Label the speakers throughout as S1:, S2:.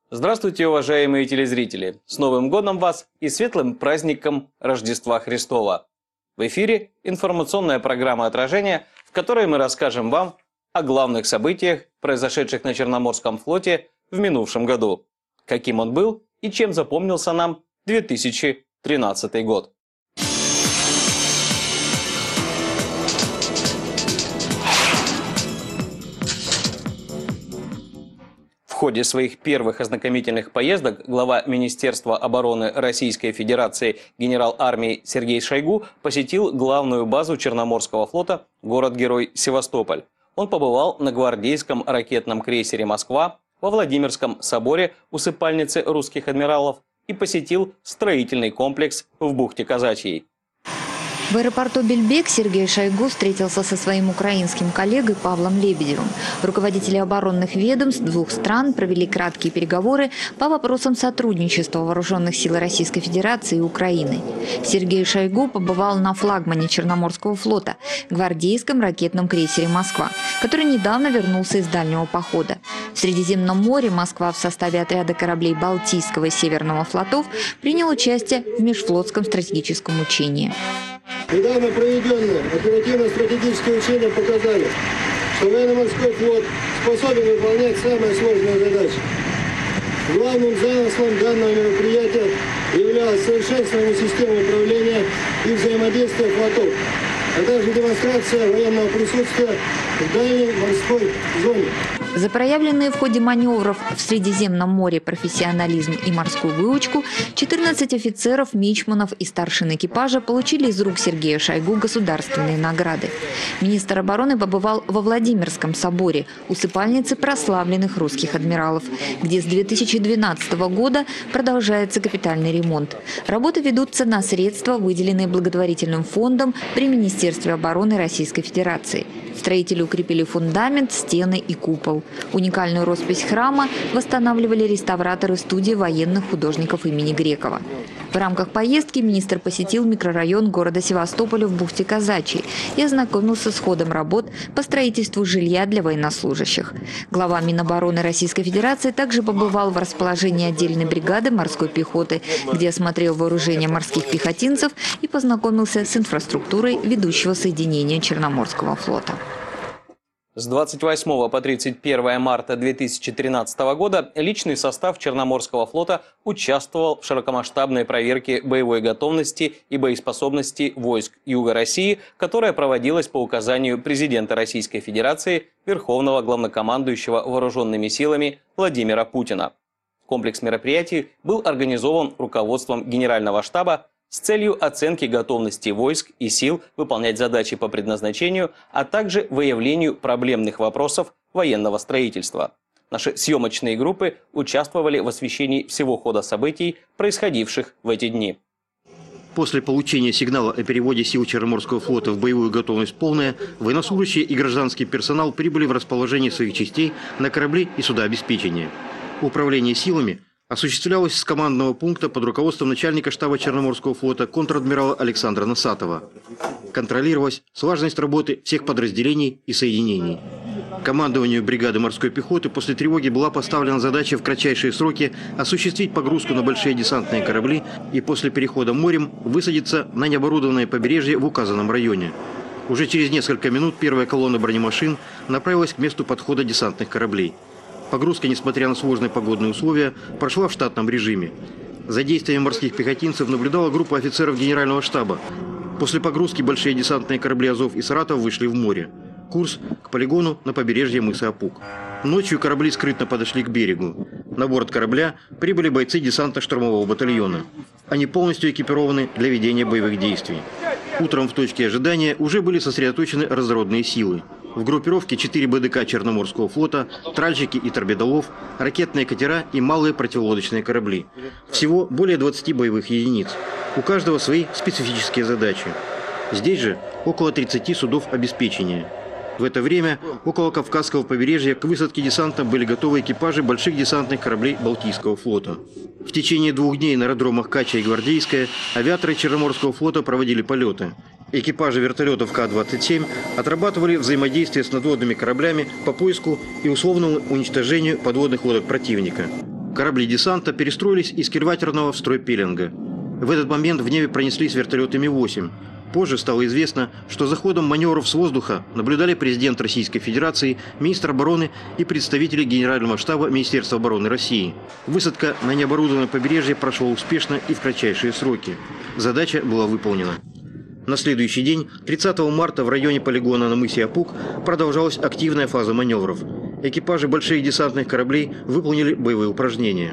S1: Здравствуйте, уважаемые телезрители! С Новым годом вас и светлым праздником Рождества Христова! В эфире информационная программа «Отражение», в которой мы расскажем вам о главных событиях, произошедших на Черноморском флоте в минувшем году, каким он был и чем запомнился нам 2013 год. В ходе своих первых ознакомительных поездок глава Министерства обороны Российской Федерации генерал армии Сергей Шойгу посетил главную базу Черноморского флота, город-герой Севастополь. Он побывал на гвардейском ракетном крейсере «Москва», во Владимирском соборе усыпальницы русских адмиралов и посетил строительный комплекс в бухте Казачьей.
S2: В аэропорту Бельбек Сергей Шойгу встретился со своим украинским коллегой Павлом Лебедевым. Руководители оборонных ведомств двух стран провели краткие переговоры по вопросам сотрудничества вооруженных сил Российской Федерации и Украины. Сергей Шойгу побывал на флагмане Черноморского флота, гвардейском ракетном крейсере «Москва», который недавно вернулся из дальнего похода. В Средиземном море Москва в составе отряда кораблей Балтийского и Северного флотов принял участие в межфлотском стратегическом учении.
S3: Недавно проведенные оперативно-стратегические учения показали, что военно-морской флот способен выполнять самые сложные задачи. Главным замыслом данного мероприятия являлось совершенствование системы управления и взаимодействия флотов, а также демонстрация военного присутствия в дальней морской зоне.
S2: За проявленные в ходе маневров в Средиземном море профессионализм и морскую выучку 14 офицеров, мичманов и старшин экипажа получили из рук Сергея Шойгу государственные награды. Министр обороны побывал во Владимирском соборе, усыпальнице прославленных русских адмиралов, где с 2012 года продолжается капитальный ремонт. Работы ведутся на средства, выделенные благотворительным фондом при Министерстве обороны Российской Федерации. Строители укрепили фундамент, стены и купол. Уникальную роспись храма восстанавливали реставраторы студии военных художников имени Грекова. В рамках поездки министр посетил микрорайон города Севастополя в бухте Казачьей и ознакомился с ходом работ по строительству жилья для военнослужащих. Глава Минобороны Российской Федерации также побывал в расположении отдельной бригады морской пехоты, где осмотрел вооружение морских пехотинцев и познакомился с инфраструктурой ведущего соединения Черноморского флота.
S1: С 28 по 31 марта 2013 года личный состав Черноморского флота участвовал в широкомасштабной проверке боевой готовности и боеспособности войск Юга России, которая проводилась по указанию президента Российской Федерации, Верховного главнокомандующего вооруженными силами Владимира Путина. Комплекс мероприятий был организован руководством Генерального штаба с целью оценки готовности войск и сил выполнять задачи по предназначению, а также выявлению проблемных вопросов военного строительства. Наши съемочные группы участвовали в освещении всего хода событий, происходивших в эти дни.
S4: После получения сигнала о переводе сил Черноморского флота в боевую готовность полная, военнослужащие и гражданский персонал прибыли в расположение своих частей на корабли и суда обеспечения. Управление силами осуществлялось с командного пункта под руководством начальника штаба Черноморского флота контр-адмирала Александра Носатова. Контролировалась слаженность работы всех подразделений и соединений. Командованию бригады морской пехоты после тревоги была поставлена задача в кратчайшие сроки осуществить погрузку на большие десантные корабли и после перехода морем высадиться на необорудованное побережье в указанном районе. Уже через несколько минут первая колонна бронемашин направилась к месту подхода десантных кораблей. Погрузка, несмотря на сложные погодные условия, прошла в штатном режиме. За действиями морских пехотинцев наблюдала группа офицеров Генерального штаба. После погрузки большие десантные корабли «Азов» и «Саратов» вышли в море. Курс к полигону на побережье мыса Апук. Ночью корабли скрытно подошли к берегу. На борт корабля прибыли бойцы десантно-штурмового батальона. Они полностью экипированы для ведения боевых действий. Утром в точке ожидания уже были сосредоточены разнородные силы. В группировке 4 БДК Черноморского флота, тральщики и торпедолов, ракетные катера и малые противолодочные корабли. Всего более 20 боевых единиц. У каждого свои специфические задачи. Здесь же около 30 судов обеспечения. В это время около Кавказского побережья к высадке десанта были готовы экипажи больших десантных кораблей Балтийского флота. В течение 2 дней на аэродромах Кача и Гвардейская авиаторы Черноморского флота проводили полеты. Экипажи вертолетов К-27 отрабатывали взаимодействие с надводными кораблями по поиску и условному уничтожению подводных лодок противника. Корабли десанта перестроились из кильватерного в строй пеленга. В этот момент в небе пронеслись вертолеты Ми-8. Позже стало известно, что за ходом маневров с воздуха наблюдали президент Российской Федерации, министр обороны и представители Генерального штаба Министерства обороны России. Высадка на необорудованное побережье прошла успешно и в кратчайшие сроки. Задача была выполнена. На следующий день, 30 марта, в районе полигона на мысе Апук продолжалась активная фаза маневров. Экипажи больших десантных кораблей выполнили боевые упражнения.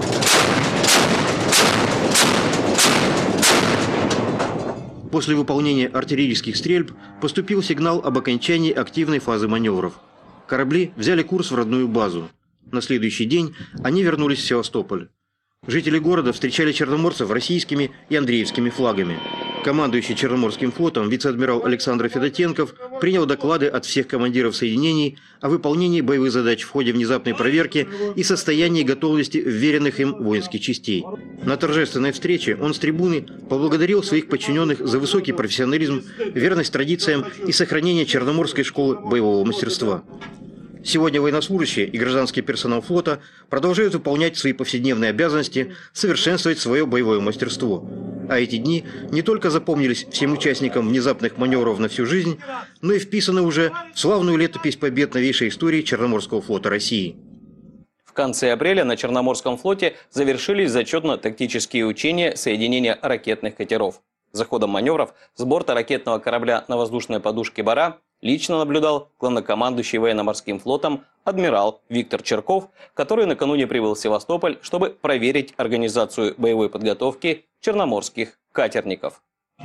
S4: После выполнения артиллерийских стрельб поступил сигнал об окончании активной фазы маневров. Корабли взяли курс в родную базу. На следующий день они вернулись в Севастополь. Жители города встречали черноморцев российскими и андреевскими флагами. Командующий Черноморским флотом вице-адмирал Александр Федотенков принял доклады от всех командиров соединений о выполнении боевых задач в ходе внезапной проверки и состоянии готовности вверенных им воинских частей. На торжественной встрече он с трибуны поблагодарил своих подчиненных за высокий профессионализм, верность традициям и сохранение Черноморской школы боевого мастерства. Сегодня военнослужащие и гражданский персонал флота продолжают выполнять свои повседневные обязанности, совершенствовать свое боевое мастерство. А эти дни не только запомнились всем участникам внезапных маневров на всю жизнь, но и вписаны уже в славную летопись побед новейшей истории Черноморского флота России.
S1: В конце апреля на Черноморском флоте завершились зачетно-тактические учения соединения ракетных катеров. За ходом маневров с борта ракетного корабля на воздушной подушке «Бара» лично наблюдал главнокомандующий военно-морским флотом адмирал Виктор Черков, который накануне прибыл в Севастополь, чтобы проверить организацию боевой подготовки черноморских катерников.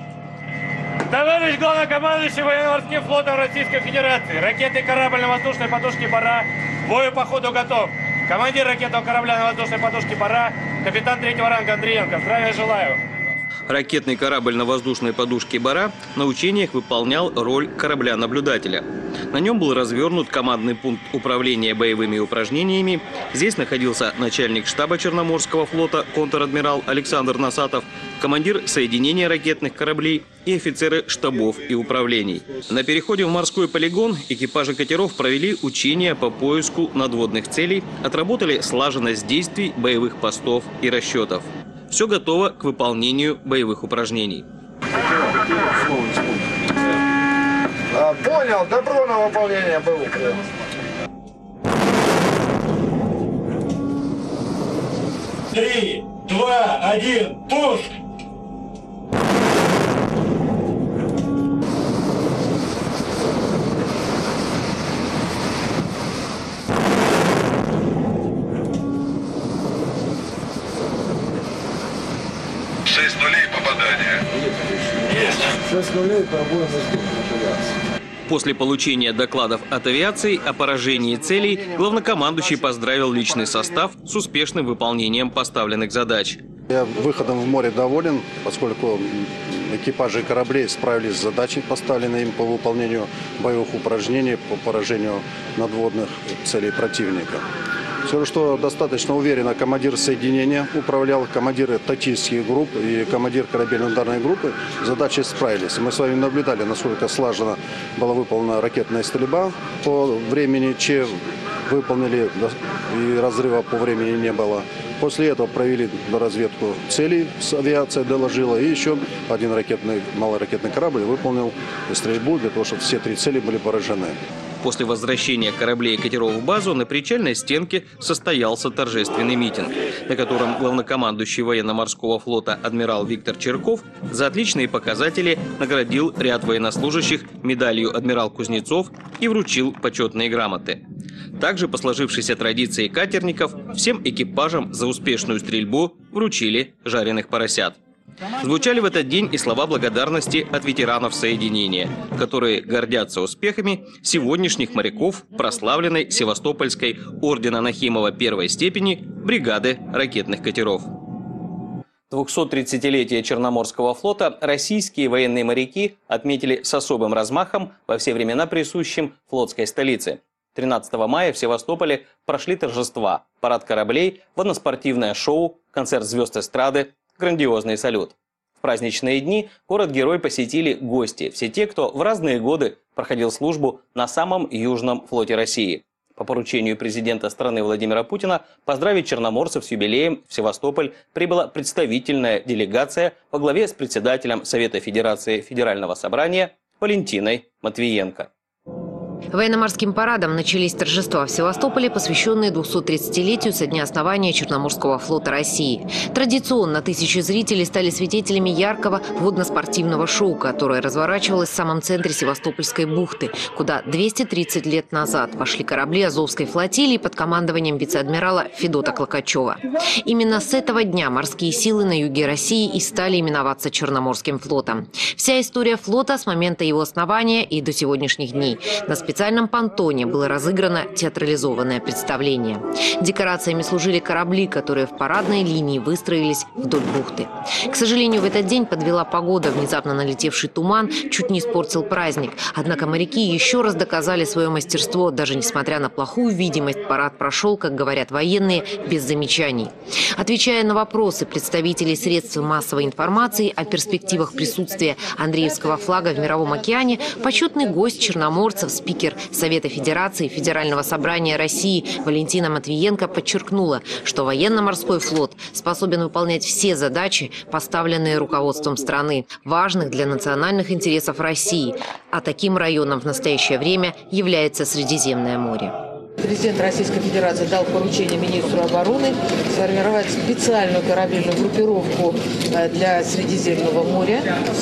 S5: Товарищ главнокомандующий военно-морским флотом Российской Федерации, ракетный корабль на воздушной подушке «Бара» к бою по ходу готов. Командир ракетного корабля на воздушной подушке «Бара», капитан 3-го ранга Андриенко. Здравия желаю.
S1: Ракетный корабль на воздушной подушке «Бара» на учениях выполнял роль корабля-наблюдателя. На нем был развернут командный пункт управления боевыми упражнениями. Здесь находился начальник штаба Черноморского флота контр-адмирал Александр Носатов, командир соединения ракетных кораблей и офицеры штабов и управлений. На переходе в морской полигон экипажи катеров провели учения по поиску надводных целей, отработали слаженность действий боевых постов и расчетов. Все готово к выполнению боевых упражнений.
S6: Понял, добро на выполнение было.
S5: 3, 2, 1, пуск!
S6: Попадание.
S3: 6 нулей, пробой
S1: После получения докладов от авиации о поражении целей, главнокомандующий поздравил личный состав с успешным выполнением поставленных задач.
S7: Я выходом в море доволен, поскольку экипажи кораблей справились с задачей, поставленной им по выполнению боевых упражнений по поражению надводных целей противника. Все, что достаточно уверенно командир соединения управлял, командиры тактических групп и командир корабельно-ударной группы задачей справились. Мы с вами наблюдали, насколько слаженно была выполнена ракетная стрельба по времени, Че выполнили, и разрыва по времени не было. После этого провели разведку целей, авиация доложила, и еще один малоракетный корабль выполнил стрельбу для того, чтобы все 3 цели были поражены.
S1: После возвращения кораблей и катеров в базу на причальной стенке состоялся торжественный митинг, на котором главнокомандующий военно-морского флота адмирал Виктор Черков за отличные показатели наградил ряд военнослужащих медалью адмирал Кузнецов и вручил почетные грамоты. Также, по сложившейся традиции катерников, всем экипажам за успешную стрельбу вручили жареных поросят. Звучали в этот день и слова благодарности от ветеранов соединения, которые гордятся успехами сегодняшних моряков прославленной Севастопольской ордена Нахимова первой степени бригады ракетных катеров. 230-летие Черноморского флота российские военные моряки отметили с особым размахом во все времена присущим флотской столице. 13 мая в Севастополе прошли торжества, парад кораблей, водноспортивное шоу, концерт звезд эстрады, грандиозный салют. В праздничные дни город-герой посетили гости, все те, кто в разные годы проходил службу на самом южном флоте России. По поручению президента страны Владимира Путина поздравить черноморцев с юбилеем в Севастополь прибыла представительная делегация во главе с председателем Совета Федерации Федерального собрания Валентиной Матвиенко.
S8: Военно-морским парадом начались торжества в Севастополе, посвященные 230-летию со дня основания Черноморского флота России. Традиционно тысячи зрителей стали свидетелями яркого водно-спортивного шоу, которое разворачивалось в самом центре Севастопольской бухты, куда 230 лет назад вошли корабли Азовской флотилии под командованием вице-адмирала Федота Клокачева. Именно с этого дня морские силы на юге России и стали именоваться Черноморским флотом. Вся история флота с момента его основания и до сегодняшних дней. На специальном понтоне было разыграно театрализованное представление. Декорациями служили корабли, которые в парадной линии выстроились вдоль бухты. К сожалению, в этот день подвела погода. Внезапно налетевший туман чуть не испортил праздник. Однако моряки еще раз доказали свое мастерство. Даже несмотря на плохую видимость, парад прошел, как говорят военные, без замечаний. Отвечая на вопросы представителей средств массовой информации о перспективах присутствия Андреевского флага в Мировом океане, почетный гость черноморцев, спикер Совета Федерации Федерального собрания России Валентина Матвиенко подчеркнула, что военно-морской флот способен выполнять все задачи, поставленные руководством страны, важных для национальных интересов России. А таким районом в настоящее время является Средиземное море.
S9: Президент Российской Федерации дал поручение министру обороны сформировать специальную корабельную группировку для Средиземного моря.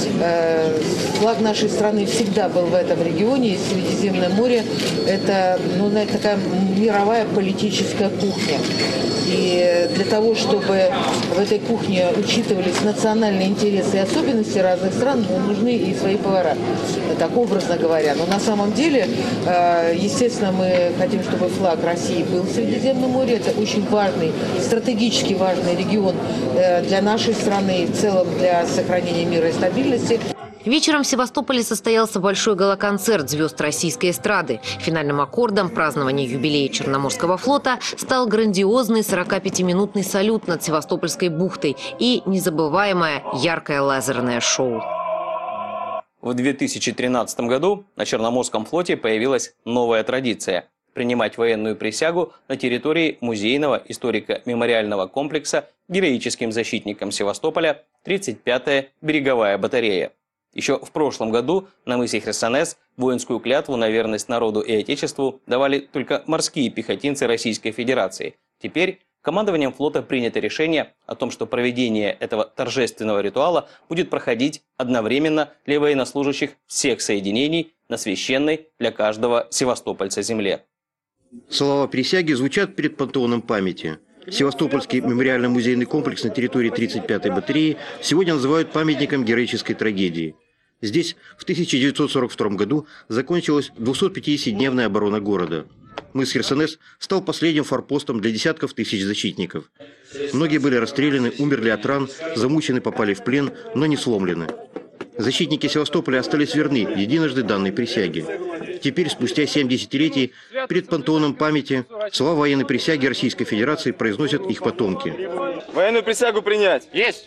S9: Флаг нашей страны всегда был в этом регионе, и Средиземное море – это такая мировая политическая кухня. И для того, чтобы в этой кухне учитывались национальные интересы и особенности разных стран, нужны и свои повара, так образно говоря. Но на самом деле, естественно, мы хотим, чтобы флаг России был в Средиземном море. Это очень важный, стратегически важный регион для нашей страны и в целом для сохранения мира и стабильности.
S8: Вечером в Севастополе состоялся большой гала-концерт звезд российской эстрады. Финальным аккордом празднования юбилея Черноморского флота стал грандиозный 45-минутный салют над Севастопольской бухтой и незабываемое яркое лазерное шоу.
S1: В 2013 году на Черноморском флоте появилась новая традиция – принимать военную присягу на территории музейного историко-мемориального комплекса героическим защитникам Севастополя 35-я береговая батарея. Еще в прошлом году на мысе Херсонес воинскую клятву на верность народу и Отечеству давали только морские пехотинцы Российской Федерации. Теперь командованием флота принято решение о том, что проведение этого торжественного ритуала будет проходить одновременно для военнослужащих всех соединений на священной для каждого севастопольца земле.
S4: Слова присяги звучат перед пантеоном памяти. Севастопольский мемориально-музейный комплекс на территории 35-й батареи сегодня называют памятником героической трагедии. Здесь в 1942 году закончилась 250-дневная оборона города. Мыс Херсонес стал последним форпостом для десятков тысяч защитников. Многие были расстреляны, умерли от ран, замучены, попали в плен, но не сломлены. Защитники Севастополя остались верны единожды данной присяге. Теперь, спустя 7 десятилетий, перед пантеоном памяти слова военной присяги Российской Федерации произносят их потомки.
S6: Военную присягу принять.
S10: Есть!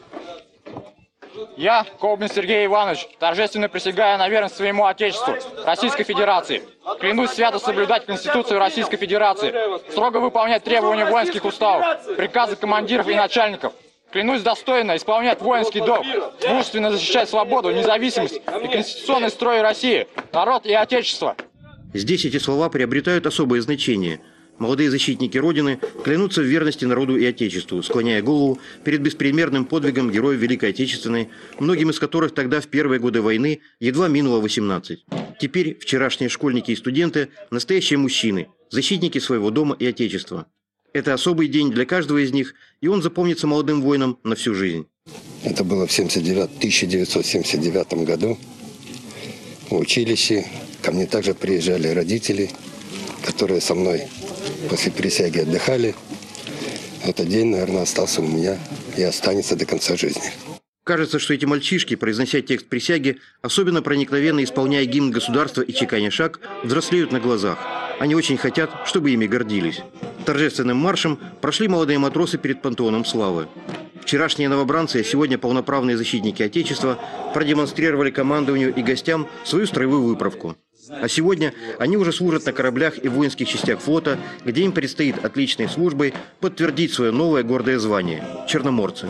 S10: Я, Колбин Сергей Иванович, торжественно присягаю на верность своему Отечеству, Российской Федерации. Клянусь свято соблюдать Конституцию Российской Федерации, строго выполнять требования воинских уставов, приказы командиров и начальников. Клянусь достойно исполнять воинский долг, мужественно защищать свободу, независимость и конституционный строй России, народ и Отечество.
S4: Здесь эти слова приобретают особое значение. Молодые защитники Родины клянутся в верности народу и Отечеству, склоняя голову перед беспримерным подвигом героев Великой Отечественной, многим из которых тогда в первые годы войны едва минуло 18. Теперь вчерашние школьники и студенты – настоящие мужчины, защитники своего дома и Отечества. Это особый день для каждого из них, и он запомнится молодым воинам на всю жизнь.
S11: Это было в 1979 году. В училище ко мне также приезжали родители, которые со мной после присяги отдыхали. Этот день, наверное, остался у меня и останется до конца жизни.
S4: Кажется, что эти мальчишки, произнося текст присяги, особенно проникновенно исполняя гимн государства и чеканя шаг, взрослеют на глазах. Они очень хотят, чтобы ими гордились. Торжественным маршем прошли молодые матросы перед пантеоном славы. Вчерашние новобранцы, а сегодня полноправные защитники Отечества продемонстрировали командованию и гостям свою строевую выправку. А сегодня они уже служат на кораблях и воинских частях флота, где им предстоит отличной службой подтвердить свое новое гордое звание – черноморцы.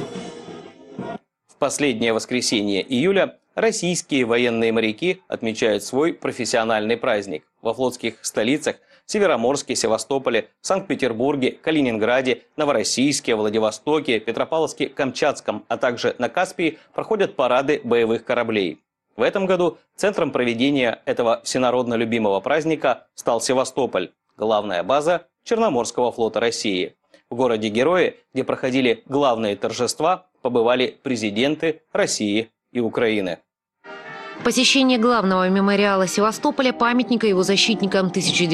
S1: В последнее воскресенье июля российские военные моряки отмечают свой профессиональный праздник. Во флотских столицах Североморске, Севастополе, Санкт-Петербурге, Калининграде, Новороссийске, Владивостоке, Петропавловске, Камчатском, а также на Каспии проходят парады боевых кораблей. В этом году центром проведения этого всенародно любимого праздника стал Севастополь, главная база Черноморского флота России. В городе-герое, где проходили главные торжества, побывали президенты России и Украины.
S8: Посещение главного мемориала Севастополя, памятника его защитникам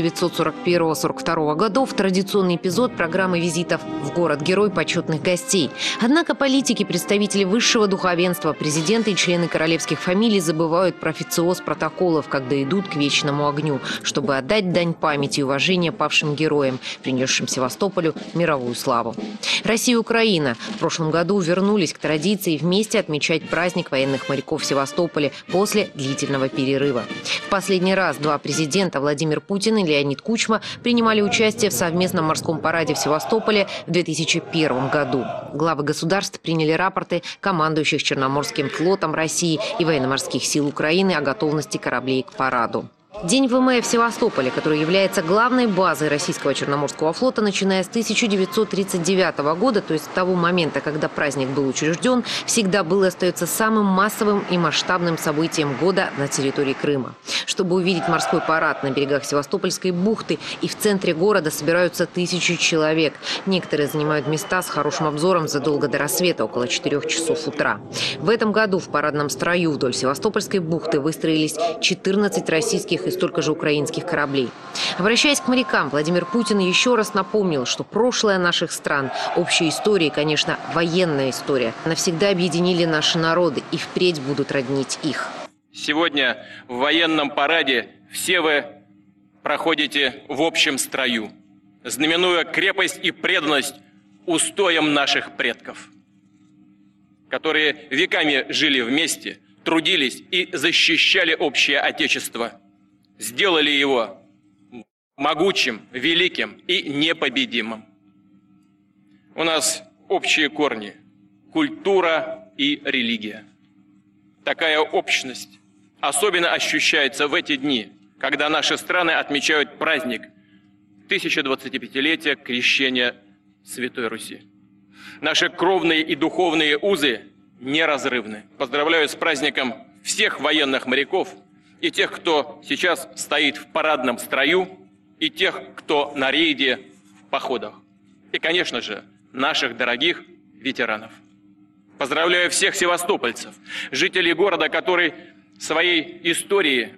S8: 1941-42 годов – традиционный эпизод программы визитов в город-герой почетных гостей. Однако политики, представители высшего духовенства, президенты и члены королевских фамилий забывают про официоз протоколов, когда идут к вечному огню, чтобы отдать дань памяти и уважения павшим героям, принесшим Севастополю мировую славу. Россия и Украина в прошлом году вернулись к традиции вместе отмечать праздник военных моряков в Севастополе после длительного перерыва. В последний раз два президента, Владимир Путин и Леонид Кучма, принимали участие в совместном морском параде в Севастополе в 2001 году. Главы государств приняли рапорты командующих Черноморским флотом России и военно-морских сил Украины о готовности кораблей к параду. День ВМФ в Севастополе, который является главной базой российского Черноморского флота, начиная с 1939 года, то есть с того момента, когда праздник был учрежден, всегда был и остается самым массовым и масштабным событием года на территории Крыма. Чтобы увидеть морской парад на берегах Севастопольской бухты и в центре города собираются тысячи человек. Некоторые занимают места с хорошим обзором задолго до рассвета, около 4 часов утра. В этом году в парадном строю вдоль Севастопольской бухты выстроились 14 российских и столько же украинских кораблей. Обращаясь к морякам, Владимир Путин еще раз напомнил, что прошлое наших стран, общая история и, конечно, военная история навсегда объединили наши народы и впредь будут роднить их.
S12: Сегодня в военном параде все вы проходите в общем строю, знаменуя крепость и преданность устоям наших предков, которые веками жили вместе, трудились и защищали общее Отечество, сделали его могучим, великим и непобедимым. У нас общие корни – культура и религия. Такая общность особенно ощущается в эти дни, когда наши страны отмечают праздник 1025-летия крещения Святой Руси. Наши кровные и духовные узы неразрывны. Поздравляю с праздником всех военных моряков и тех, кто сейчас стоит в парадном строю, и тех, кто на рейде в походах. И, конечно же, наших дорогих ветеранов. Поздравляю всех севастопольцев, жителей города, который своей историей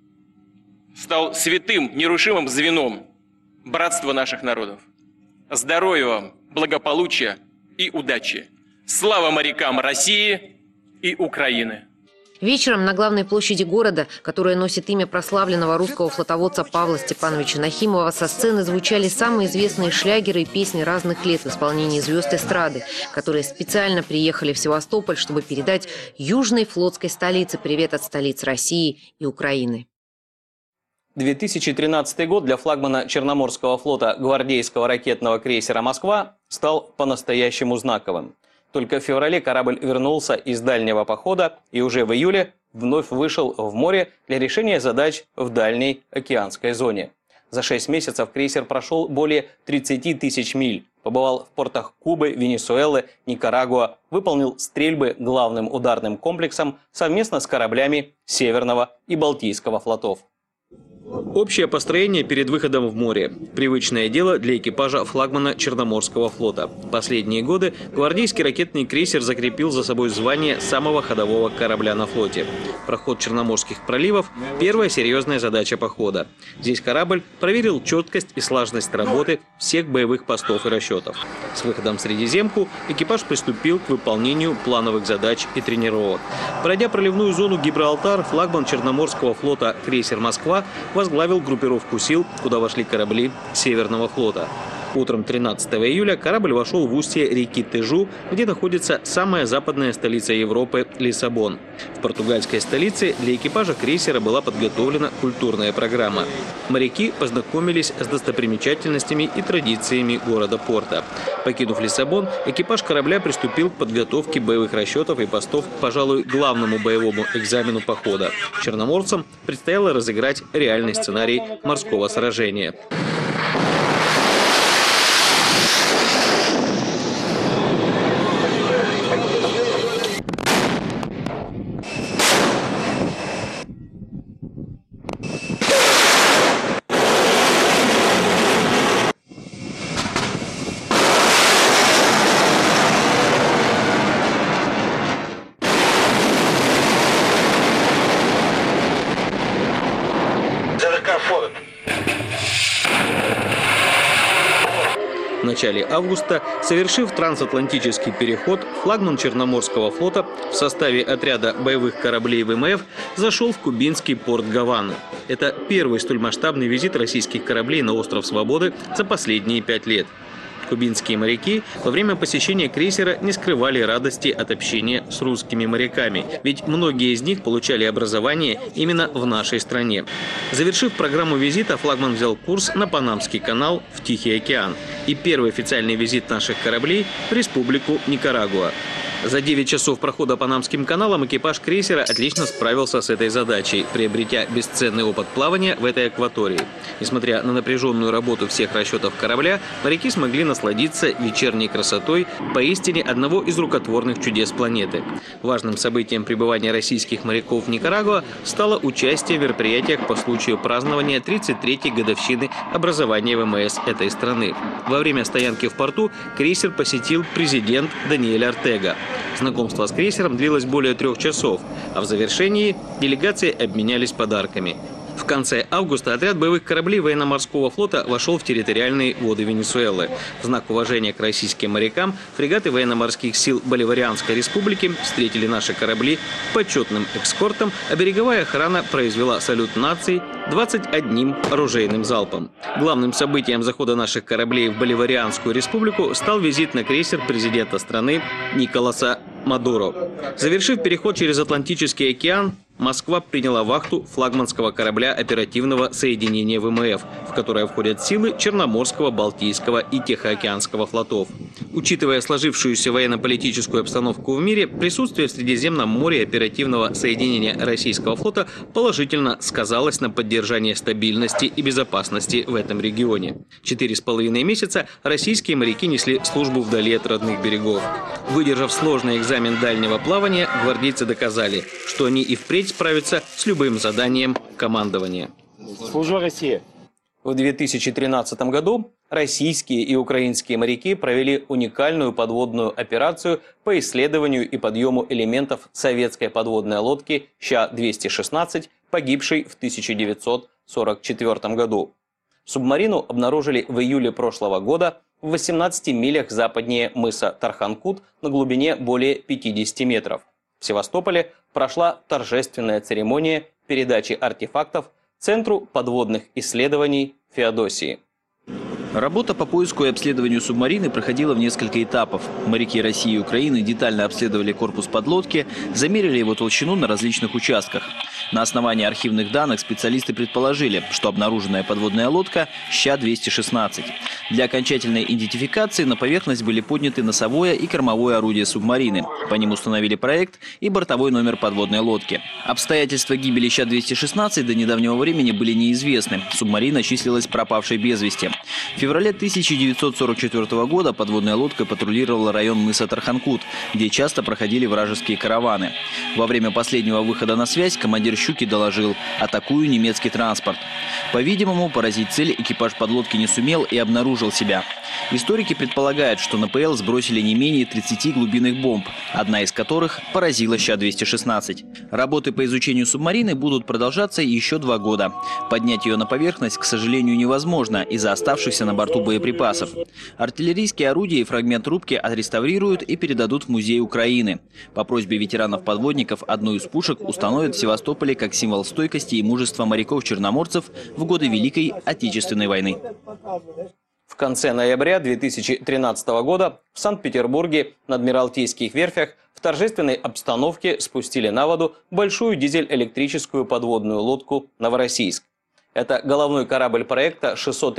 S12: стал святым, нерушимым звеном братства наших народов. Здоровья вам, благополучия и удачи. Слава морякам России и Украины!
S8: Вечером на главной площади города, которая носит имя прославленного русского флотоводца Павла Степановича Нахимова, со сцены звучали самые известные шлягеры и песни разных лет в исполнении звезд эстрады, которые специально приехали в Севастополь, чтобы передать южной флотской столице привет от столиц России и Украины.
S1: 2013 год для флагмана Черноморского флота гвардейского ракетного крейсера «Москва» стал по-настоящему знаковым. Только в феврале корабль вернулся из дальнего похода и уже в июле вновь вышел в море для решения задач в дальней океанской зоне. За 6 месяцев крейсер прошел более 30 тысяч миль, побывал в портах Кубы, Венесуэлы, Никарагуа, выполнил стрельбы главным ударным комплексом совместно с кораблями Северного и Балтийского флотов. Общее построение перед выходом в море – привычное дело для экипажа флагмана Черноморского флота. Последние годы гвардейский ракетный крейсер закрепил за собой звание самого ходового корабля на флоте. Проход Черноморских проливов – первая серьезная задача похода. Здесь корабль проверил четкость и слаженность работы всех боевых постов и расчетов. С выходом в Средиземку экипаж приступил к выполнению плановых задач и тренировок. Пройдя проливную зону Гибралтар, флагман Черноморского флота крейсер «Москва» возглавил группировку сил, куда вошли корабли Северного флота. Утром 13 июля корабль вошел в устье реки Тежу, где находится самая западная столица Европы – Лиссабон. В португальской столице для экипажа крейсера была подготовлена культурная программа. Моряки познакомились с достопримечательностями и традициями города-порта. Покинув Лиссабон, экипаж корабля приступил к подготовке боевых расчетов и постов, пожалуй, главному боевому экзамену похода. Черноморцам предстояло разыграть реальный сценарий морского сражения. В начале августа, совершив трансатлантический переход, флагман Черноморского флота в составе отряда боевых кораблей ВМФ зашел в кубинский порт Гаваны. Это первый столь масштабный визит российских кораблей на остров Свободы за последние 5 лет. Кубинские моряки во время посещения крейсера не скрывали радости от общения с русскими моряками, ведь многие из них получали образование именно в нашей стране. Завершив программу визита, флагман взял курс на Панамский канал в Тихий океан и первый официальный визит наших кораблей в Республику Никарагуа. За 9 часов прохода Панамским каналом экипаж крейсера отлично справился с этой задачей, приобретя бесценный опыт плавания в этой акватории. Несмотря на напряженную работу всех расчетов корабля, моряки смогли насладиться вечерней красотой поистине одного из рукотворных чудес планеты. Важным событием пребывания российских моряков в Никарагуа стало участие в мероприятиях по случаю празднования 33-й годовщины образования ВМС этой страны. Во время стоянки в порту крейсер посетил президент Даниэль Ортега. Знакомство с крейсером длилось более 3 часов, а в завершении делегации обменялись подарками. В конце августа отряд боевых кораблей военно-морского флота вошел в территориальные воды Венесуэлы. В знак уважения к российским морякам фрегаты военно-морских сил Боливарианской республики встретили наши корабли почетным эскортом, а береговая охрана произвела салют нации 21 оружейным залпом. Главным событием захода наших кораблей в Боливарианскую республику стал визит на крейсер президента страны Николаса Мадуро. Завершив переход через Атлантический океан, Москва приняла вахту флагманского корабля оперативного соединения ВМФ, в которое входят силы Черноморского, Балтийского и Тихоокеанского флотов. Учитывая сложившуюся военно-политическую обстановку в мире, присутствие в Средиземном море оперативного соединения российского флота положительно сказалось на поддержании стабильности и безопасности в этом регионе. 4,5 месяца российские моряки несли службу вдали от родных берегов. Выдержав сложный экзамен дальнего плавания, гвардейцы доказали, что они и впредь справятся с любым заданием командования.
S5: Служу России!
S1: В 2013 году российские и украинские моряки провели уникальную подводную операцию по исследованию и подъему элементов советской подводной лодки Ща-216, погибшей в 1944 году. Субмарину обнаружили в июле прошлого года в 18 милях западнее мыса Тархан-Кут на глубине более 50 метров. В Севастополе прошла торжественная церемония передачи артефактов Центру подводных исследований Феодосии.
S13: Работа по поиску и обследованию субмарины проходила в несколько этапов. Моряки России и Украины детально обследовали корпус подлодки, замерили его толщину на различных участках. На основании архивных данных специалисты предположили, что обнаруженная подводная лодка Ща-216. Для окончательной идентификации на поверхность были подняты носовое и кормовое орудие субмарины. По ним установили проект и бортовой номер подводной лодки. Обстоятельства гибели Ща-216 до недавнего времени были неизвестны. Субмарина числилась пропавшей без вести. В феврале 1944 года подводная лодка патрулировала район мыса Тархан-Кут, где часто проходили вражеские караваны. Во время последнего выхода на связь командир «Щуки» доложил: «Атакую немецкий транспорт». По-видимому, поразить цель экипаж подлодки не сумел и обнаружил себя. Историки предполагают, что на ПЛ сбросили не менее 30 глубинных бомб, одна из которых поразила Ща-216. Работы по изучению субмарины будут продолжаться еще 2 года. Поднять ее на поверхность, к сожалению, невозможно из-за оставшихся на борту боеприпасов. Артиллерийские орудия и фрагмент рубки отреставрируют и передадут в музей Украины. По просьбе ветеранов-подводников одну из пушек установят в Севастополе как символ стойкости и мужества моряков-черноморцев в годы Великой Отечественной войны.
S1: В конце ноября 2013 года в Санкт-Петербурге на Адмиралтейских верфях в торжественной обстановке спустили на воду большую дизель-электрическую подводную лодку «Новороссийск». Это головной корабль проекта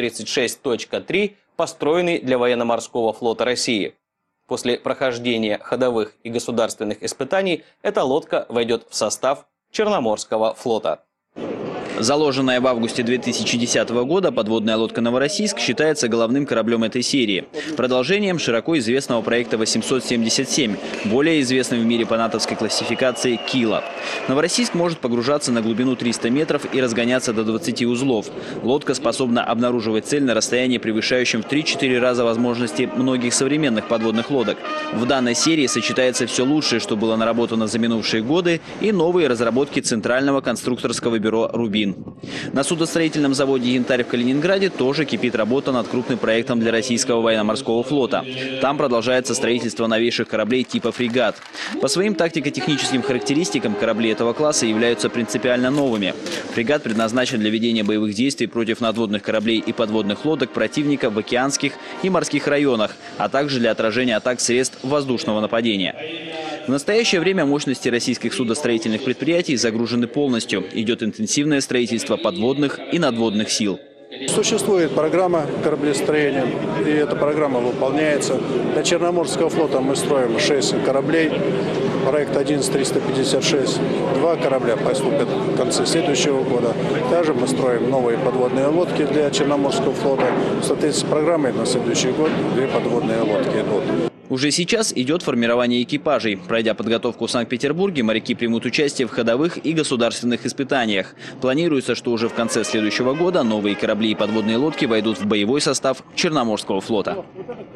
S1: 636.3, построенный для военно-морского флота России. После прохождения ходовых и государственных испытаний эта лодка войдет в состав Черноморского флота.
S13: Заложенная в августе 2010 года подводная лодка «Новороссийск» считается головным кораблем этой серии. Продолжением широко известного проекта 877, более известным в мире по натовской классификации «Кила». «Новороссийск» может погружаться на глубину 300 метров и разгоняться до 20 узлов. Лодка способна обнаруживать цель на расстоянии, превышающем в 3-4 раза возможности многих современных подводных лодок. В данной серии сочетается все лучшее, что было наработано за минувшие годы, и новые разработки Центрального конструкторского бюро «Рубин». На судостроительном заводе «Янтарь» в Калининграде тоже кипит работа над крупным проектом для российского военно-морского флота. Там продолжается строительство новейших кораблей типа «Фрегат». По своим тактико-техническим характеристикам корабли этого класса являются принципиально новыми. «Фрегат» предназначен для ведения боевых действий против надводных кораблей и подводных лодок противника в океанских и морских районах, а также для отражения атак средств воздушного нападения. В настоящее время мощности российских судостроительных предприятий загружены полностью. Идет интенсивное строительство подводных и надводных сил.
S7: Существует программа кораблестроения, и эта программа выполняется. Для Черноморского флота мы строим 6 кораблей. Проект 11356. 2 корабля поступят в конце следующего года. Также мы строим новые подводные лодки для Черноморского флота. В соответствии с программой на следующий год 2 подводные лодки идут.
S13: Уже сейчас идет формирование экипажей. Пройдя подготовку в Санкт-Петербурге, моряки примут участие в ходовых и государственных испытаниях. Планируется, что уже в конце следующего года новые корабли и подводные лодки войдут в боевой состав Черноморского флота.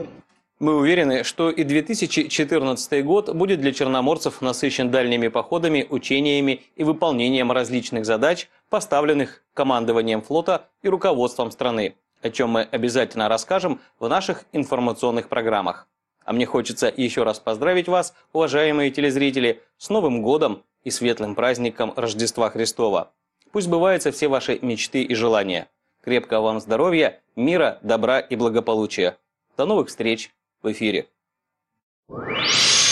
S1: Мы уверены, что и 2014 год будет для черноморцев насыщен дальними походами, учениями и выполнением различных задач, поставленных командованием флота и руководством страны, о чем мы обязательно расскажем в наших информационных программах. А мне хочется еще раз поздравить вас, уважаемые телезрители, с Новым годом и светлым праздником Рождества Христова. Пусть сбываются все ваши мечты и желания. Крепкого вам здоровья, мира, добра и благополучия. До новых встреч в эфире.